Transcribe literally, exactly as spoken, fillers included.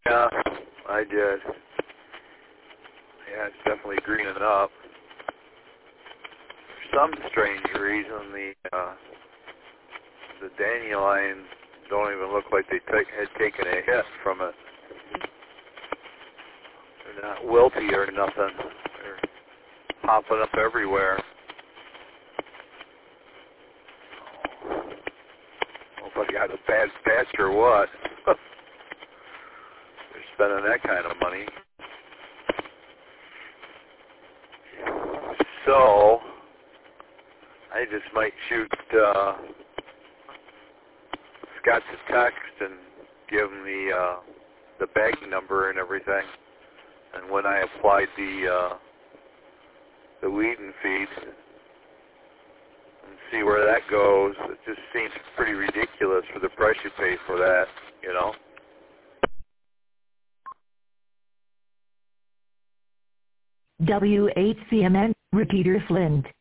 Yeah, I did. Yeah, it's definitely greening up. For some strange reason, the uh, the dandelions don't even look like they take, had taken a hit from it. They're not wilty or nothing. They're popping up everywhere. I don't know if I got a bad patch or what. They're spending that kind of money. So, I just might shoot uh, Scott a text and give him the uh, the bag number and everything. And when I applied the uh, the weed and feed, and see where that goes. It just seems pretty ridiculous for the price you pay for that, you know. W H C M N, Repeater Flint.